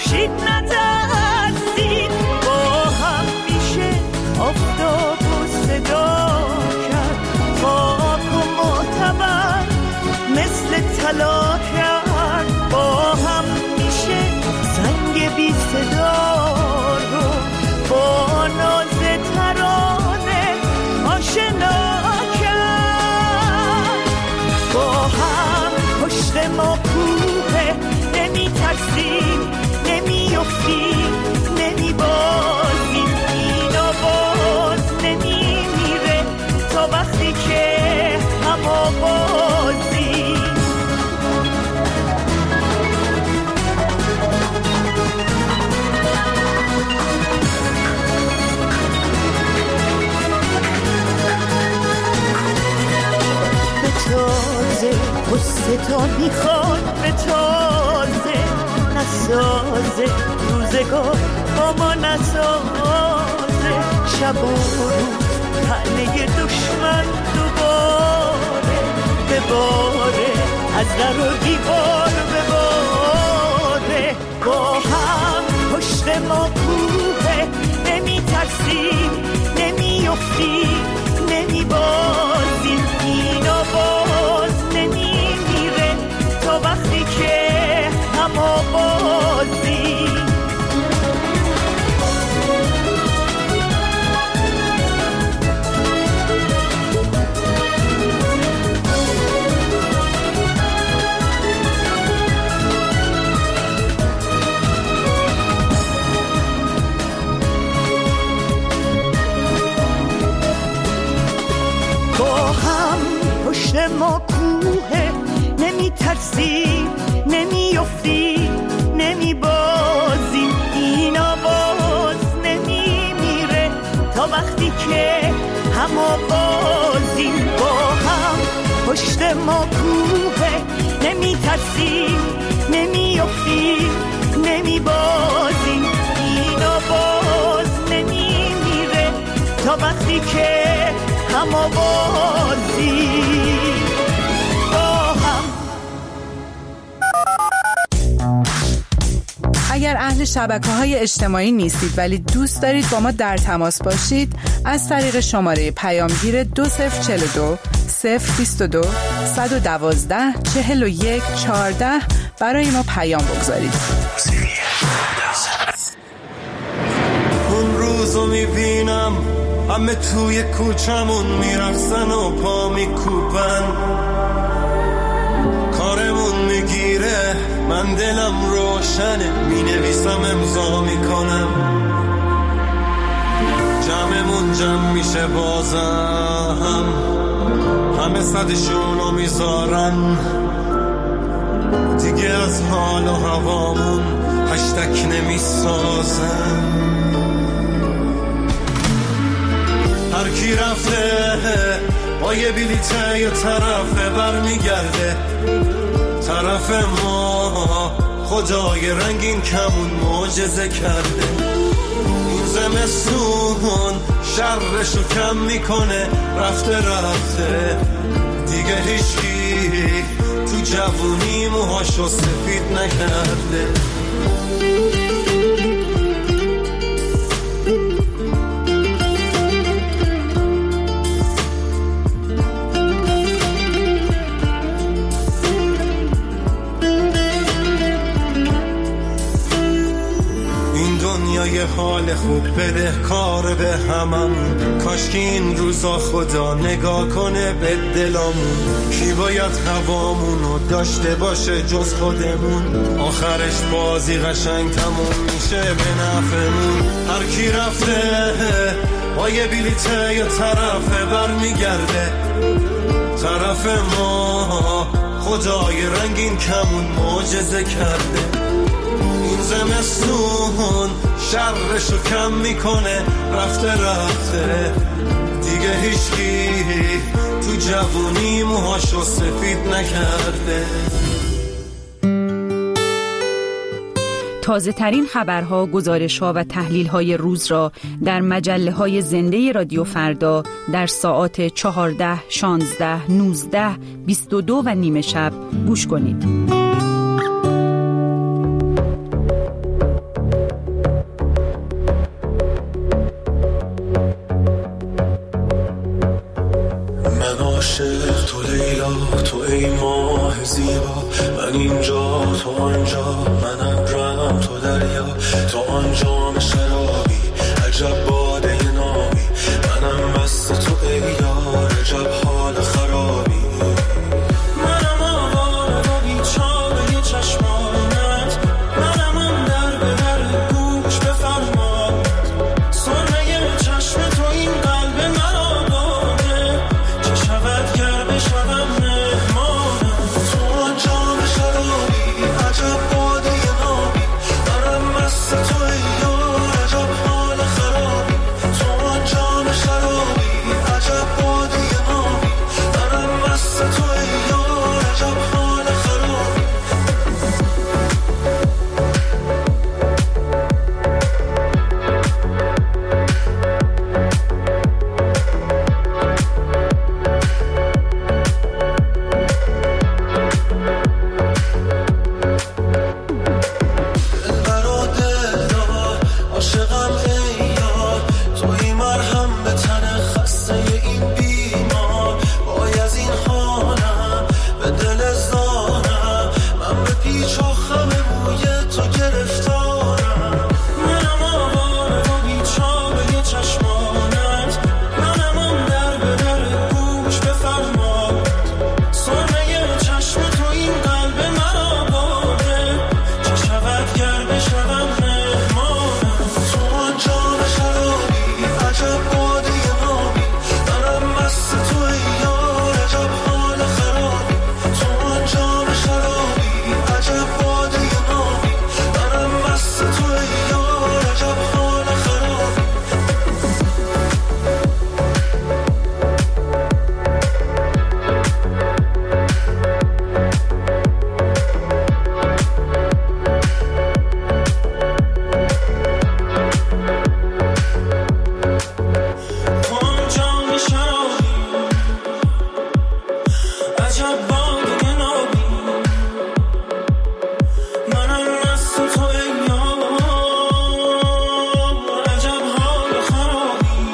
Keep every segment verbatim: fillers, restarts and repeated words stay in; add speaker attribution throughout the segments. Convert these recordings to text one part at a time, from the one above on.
Speaker 1: خورشید نترسید، با هم میشه آفتاب و صدا کرد، خاک و معتبر مثل طلا کرد، با هم میشه زنگ بی صدا رو با ناز ترانه آشنا کرد، با هم پشت ما کوه، نمی ترسیم نمی افتیم نمی بازیم، اینا باز نمی میره تا وقتی که هم آوازیم. به تازه قصه تا میخواد، به تازه نسازه روزگار با ما نسازه، شب و روز تنه دشمن دوباره بباره، از در و دیوار بباره، با هم پشت ما کوه، نمی ترسیم نمی افتیم نمی بازیم، اینا باز نمی میره تا وقتی که هم آوازیم. پشت ما کوه، نمی ترسیم نمی افتیم نمی بازیم، اینا باز نمی میره تا وقتی که هم آوازیم، با هم پشت ما کوه، نمی ترسیم نمی افتیم نمی بازیم، اینا باز نمی میره تا وقتی که هم آوازیم.
Speaker 2: اگر اهل شبکه‌های اجتماعی نیستید ولی دوست دارید با ما در تماس باشید، از طریق شماره پیامگیر دو صفر چهل و دو صفر بیست و دو صد و دوازده چهل و یک چهارده برای ما پیام بگذارید.
Speaker 3: اون روزو میبینم همه توی کوچمون میرقصن و پا میکوبن، کارمون میگیره من دلم روشنه، مینویسم امضا میکنم، جمعمون جمع میشه بازم، همه صدشونو میذارن، دیگه از حال و هوامون هشتک نمیسازن. هر کی رفته با یه بلیته یه طرفه برمیگرده، طرف ما خدای رنگین کمون معجزه کرده، این زمستون شرشو کم میکنه، رفته رفته دیگه هیچکی تو جوونی موهاشو سفید نکرده. یه حال خوب بده کار به هممون، کاش که این روزا خدا نگاه کنه به دلامون، کی باید هوامونو داشته باشه جز خودمون، آخرش بازی قشنگ تموم میشه به نفعمون. هر کی رفته با یه بلیته یه طرفه برمیگرده، طرف ما خدای رنگین کمون معجزه کرده، این زمستون شرشو کم میکنه، رفته رفته دیگه هیچکی تو جوونی موهاشو سفید نکرده.
Speaker 4: تازه ترین خبرها، گزارش‌ها و تحلیل‌های روز را در مجله‌های زنده رادیو فردا در ساعات چهارده، شانزده، نوزده، بیست و دو و نیمه شب گوش کنید.
Speaker 3: تو آن جام شرابی عجب باده نابی، منم مست تو ای یار عجب حال خرابی. منم آواره و بیچاره چشمانت، منم آن در به در گوش بفرماد، سرمه چشم تو این قلب مرا باده، چه شود گر بشوم مهمانت. تو آن جام شرابی عجب باده نابی، منم مست تو ای یار عجب حال خرابی. تو آن جام شرابی عجب باده نابی، منم مست تو ای یار عجب حال خرابی. دلبرا دلدار عاشقم ای یار، توی مرهم به تن خسته این بیمار. وای از این حالم به دل زارم، من به پیچ و خم موی تو گرفتارم. منم آواره و بیچاره چشمانت، منم آن در به در گوش بفرماد، سرمه چشم تو این قلب مرا باده، چه شود گر بشوم مهمانت. تو آن جام شرابی عجب باده نابی، منم مست تو ای یار عجب حال خرابی. تو آن جام شرابی عجب باده نابی، منم مست تو ای یار عجب حال خرابی. تو آن جام شرابی عجب باده نابی، منم مست تو ای یار عجب حال خرابی.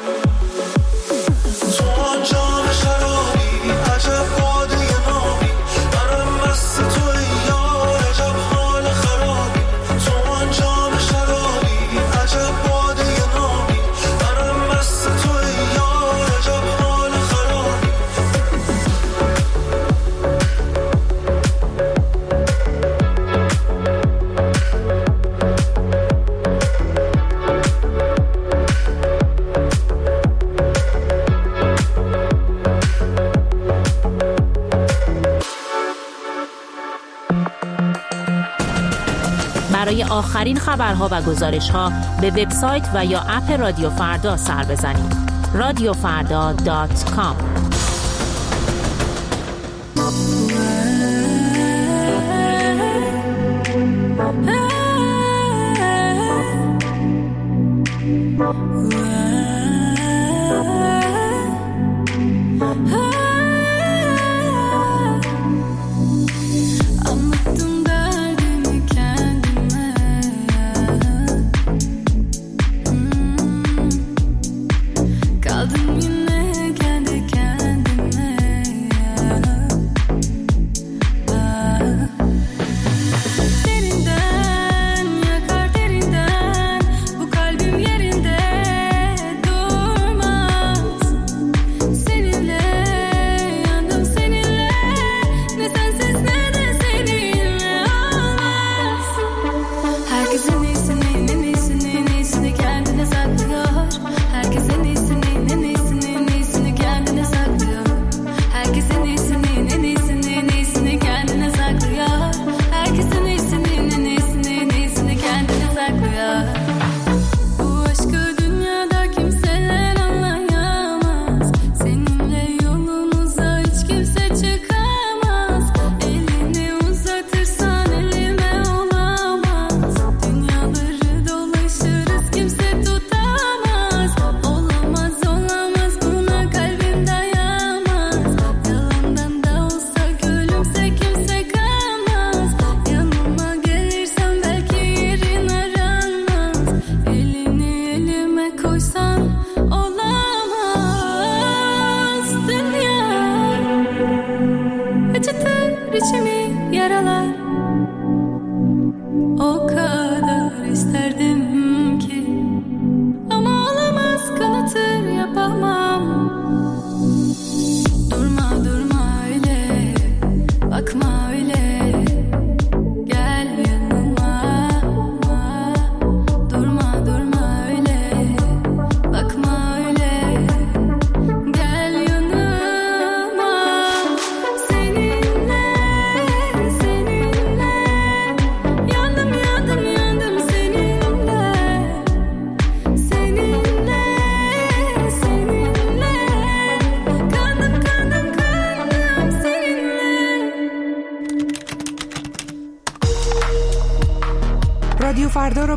Speaker 3: تو آن جام شرابی عجب باده نابی، منم مست تو ای یار عجب حال خرابی. تو آن جام شرابی عجب باده نابی، منم مست تو ای یار عجب حال خرابی.
Speaker 5: برای آخرین خبرها و گزارش‌ها به وبسایت و یا اپ رادیو فردا سر بزنید. رادیو فردا دات کام.
Speaker 6: Anlattım derdimi kendime. Hmm. Kaldım yine kendi kendime.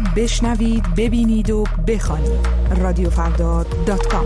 Speaker 2: رو بشنوید، ببینید و بخوانید. رادیو فردا دات کام.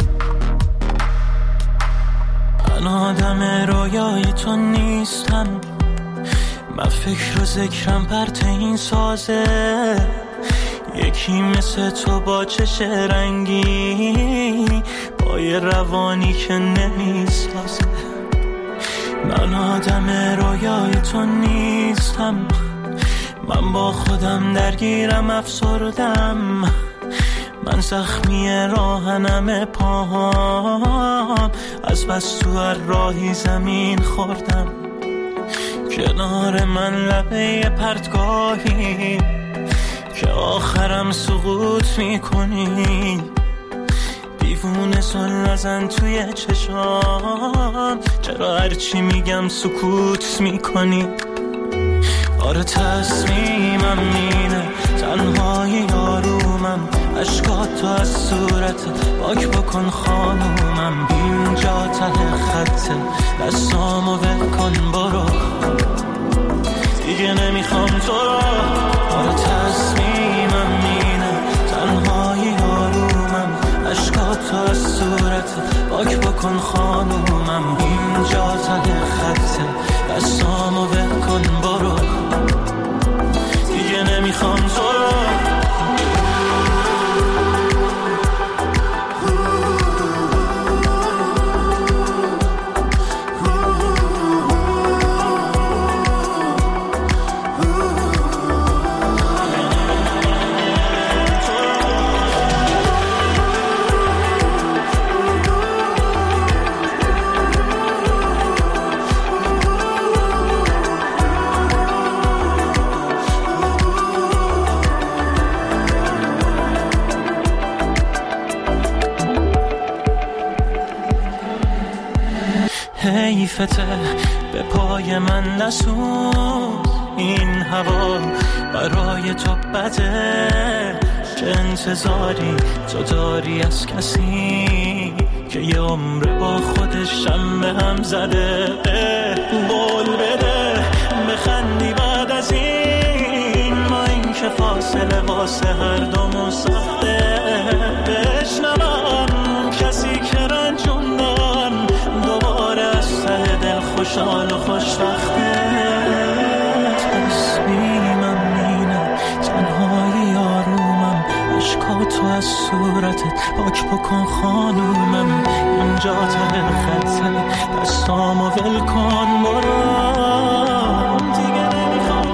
Speaker 3: من آدم رویای تو نیستم، من فکر و ذکرم پرت این سازه، یکی مثل تو با چش رنگی، با یه روانی که نمیسازه. من آدم رویای تو نیستم، من با خودم درگیرم افسردم، من زخمی راهنم پاهام، از بس تو هر راهی زمین خوردم، کنار من لبه پرتگاهی که آخرم سقوط میکنی، دیوونه سن نزن توی چشام، چرا هرچی میگم سکوت میکنی؟ آره تصمیمم اینه، تنهایی آرومم، عشقات تو از صورت پاک بکن خانومم، اینجا ته خطه، دستامو ول کن برو، دیگه نمیخوام تو رو. آره تصمیمم اینه، تنهایی آرومم، عشقات تو از صورت پاک بکن خانومم، اینجا ته خطه، دستامو ول کن برو، دیگه نمیخوام تو رو. حیفته به پای من نسوز، این هوا برای تو بده، چه انتظاری تو داری از کسی که یه عمر با خودش هم به هم زده؟ بول بده بخندی بعد از این، ما این که فاصله واسه هر دومون سخته، بشنوم کسی که رنجوندن دوباره از ته دل خوشحال و خوشبخته. تصمیمم اینه، تنهایی آرومم، عشقاتو از صورتت پاک بکن خانومم، اینجا ته خطه، دستامو ول کن برو، دیگه نمیخوام.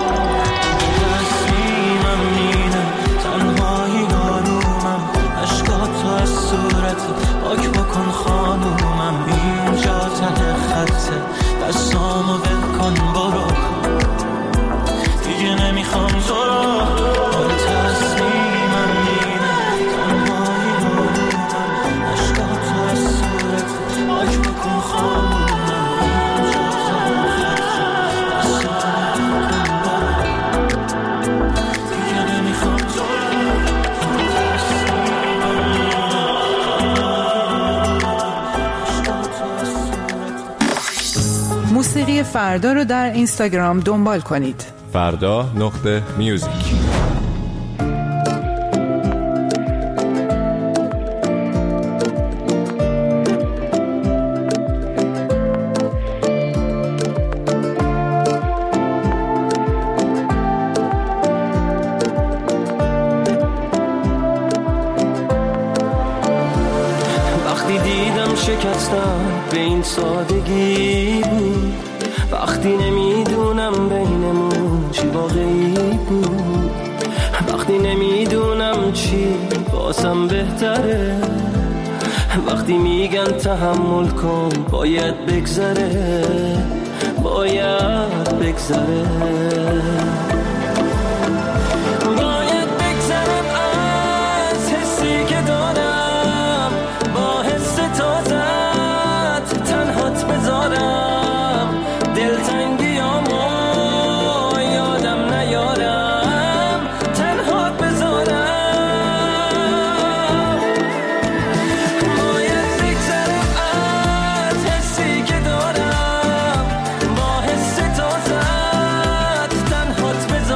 Speaker 3: تصمیمم اینه، تنهایی آرومم، عشقاتو از صورتت پاک بکن خانومم، اینجا ته خطه، دستامو ول کن برو، دیگه نمیخوام تو رو. آره تصمیمم اینه، تنهایی آرومم، عشقاتو از صورتت پاک بکن خانومم، اینجا ته خطه، دستامو ول کن برو، دیگه نمیخوام تو رو.
Speaker 2: موسیقی فردا رو در اینستاگرام دنبال کنید.
Speaker 7: فردا نقطه میوزیک.
Speaker 3: وقتی دیدم شکستم به این سادگی بود، وقتی نمیدونم بینمون چی واقعی بود، وقتی نمیدونم چی واسم بهتره، وقتی میگن تحمل کن باید بگذره، باید بگذره، باید بگذرم از حسی که دارم، با حس تازت تنهات بذارم، دلتنگیامو یادم نیارم، تنهات بذارم، باید بگذرم از حسی که دارم، با حس تازت تنهات بذارم،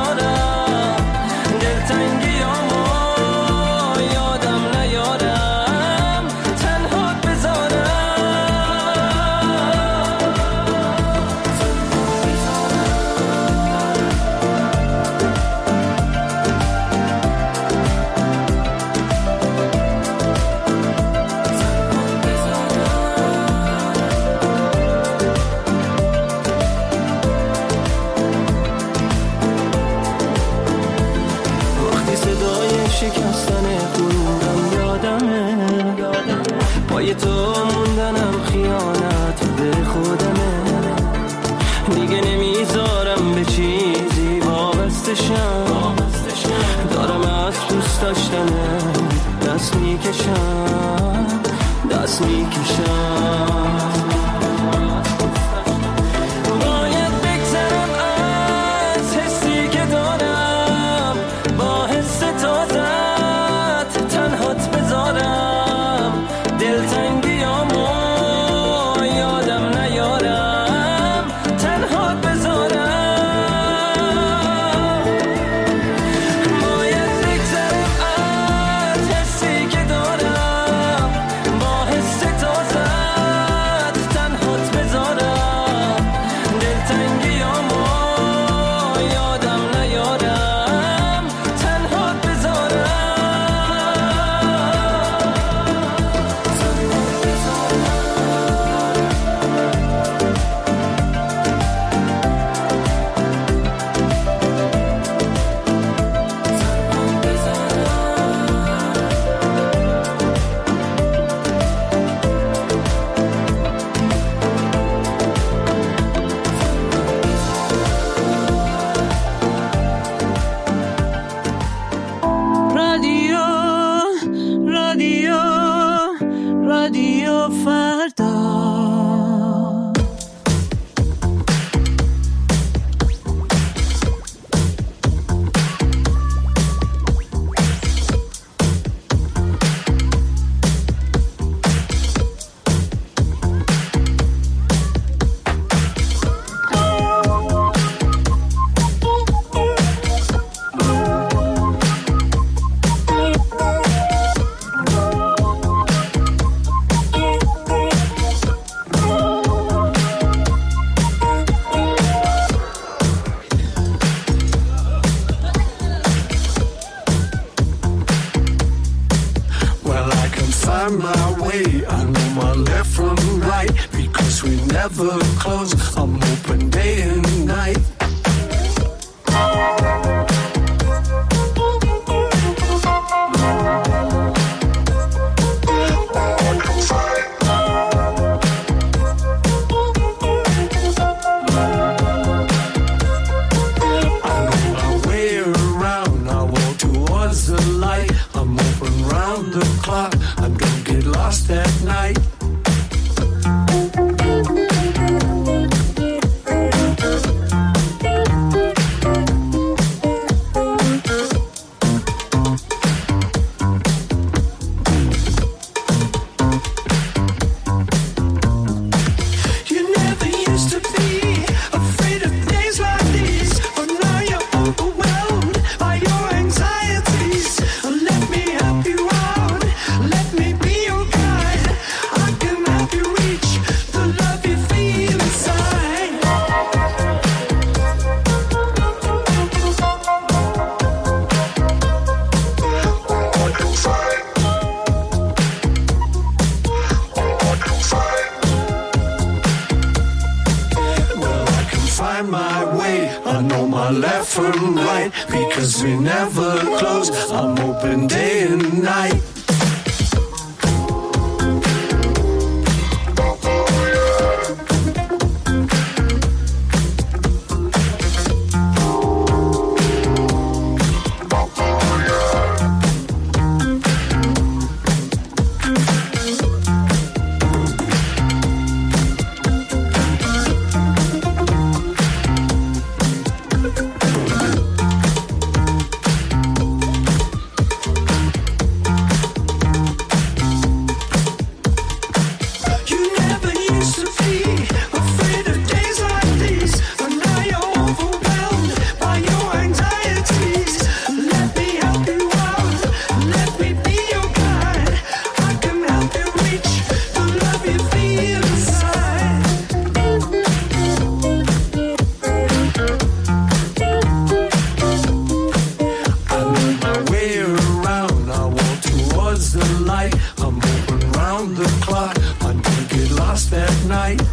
Speaker 3: light. I'm moving round the clock. I didn't get lost that night.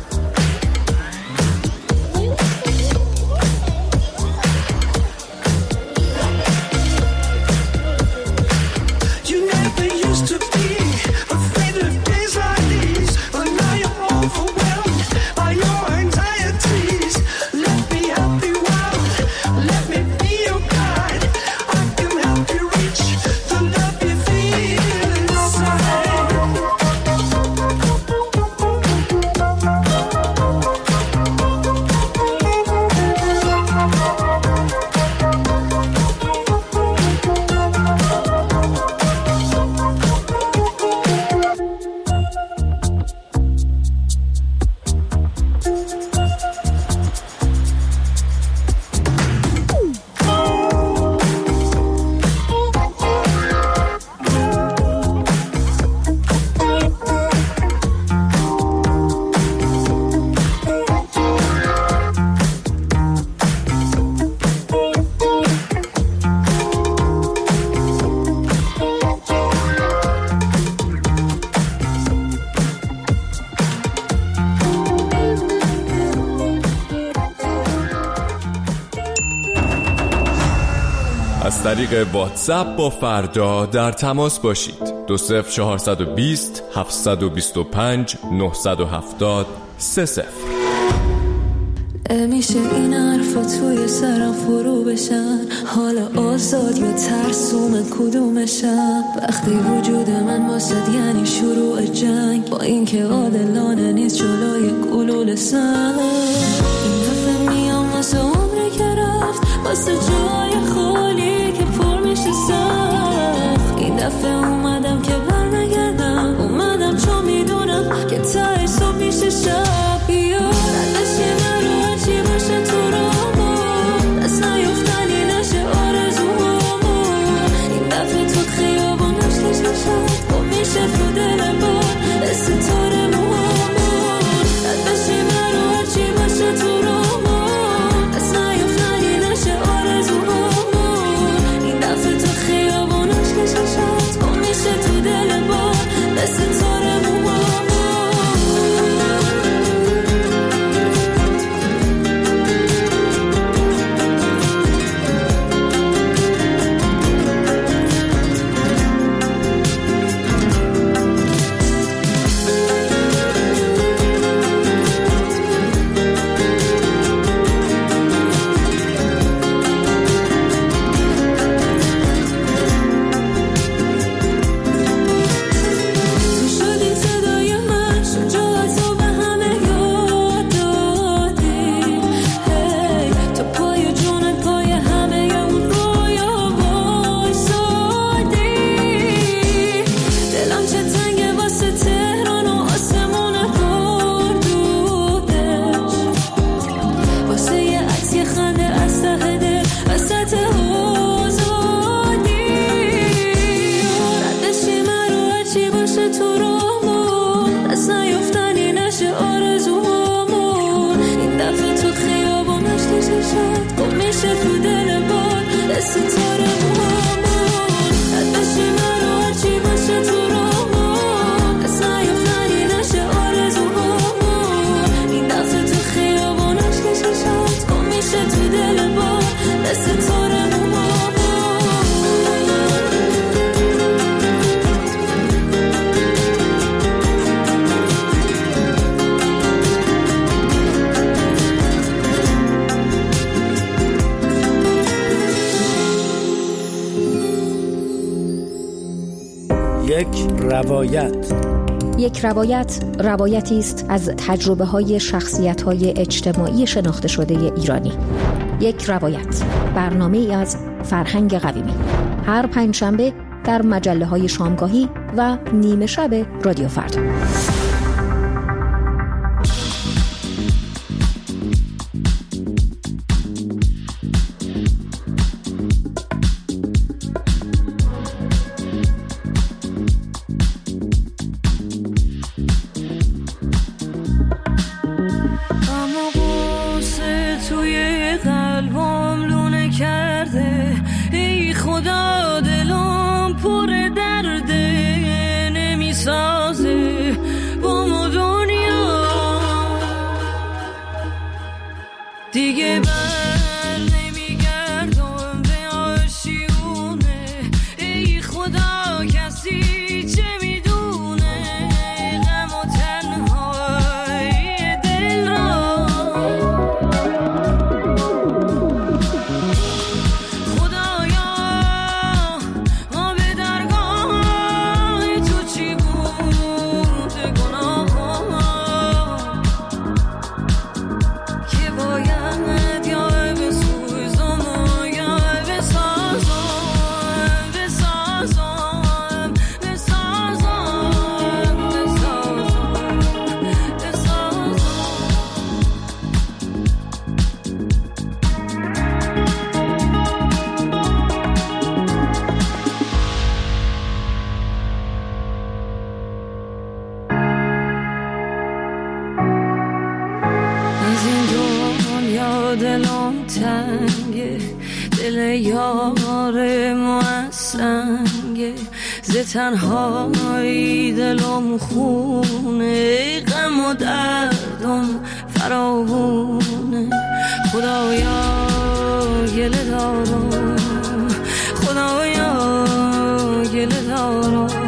Speaker 3: You never used to be afraid of days like these, but now you're overwhelmed by your anxieties. Let me help you out. Let me be your guide. I can help you reach the love you feel inside.
Speaker 7: از طریق واتساپ با فردا در تماس باشید. دو صفر چهارصد و بیست هفتصد و بیست و پنج نهصد و هفتاد سه صفر.
Speaker 6: میشه این حرفا توی سرم فرو بشن، حالا آزاد یا ترسوم کدومشم؟ وقتی وجود من واسد یعنی شروع جنگ، با اینکه عادلانه نیست جلوی گلوله سنگ. این دفعه میام واسه عمری که رفت، واسه جای خالی که پر میشه سخت. این دفعه اومدم که بر نگردم، اومدم چون میدونم که ته صبح میشه شب. یا ردش من رو هرچی باشه تو رامون، دست نیفتنی نشه آرزوامون. این دفعه تو خیابون نشتش نشد، با میشه تو دل بار ستاره موامون. ردش من رو هرچی باشه تو رامون، دست نیفتنی نشه آرزوامون. این دفعه تو خیابون نشتش نشد، با میشه تو دل بار ستاره موامون.
Speaker 8: روایت.
Speaker 9: یک روایت روایتی است از تجربه‌های شخصیت‌های اجتماعی شناخته شده ایرانی. یک روایت، برنامه‌ای از فرهنگ قویمی، هر پنجشنبه در مجله‌های شامگاهی و نیمه شب رادیو فردا.
Speaker 6: یار موسنگه ز تنهایی دلم خونه غم و دردم فراوونه خدایا گله دارم خدایا گله دارم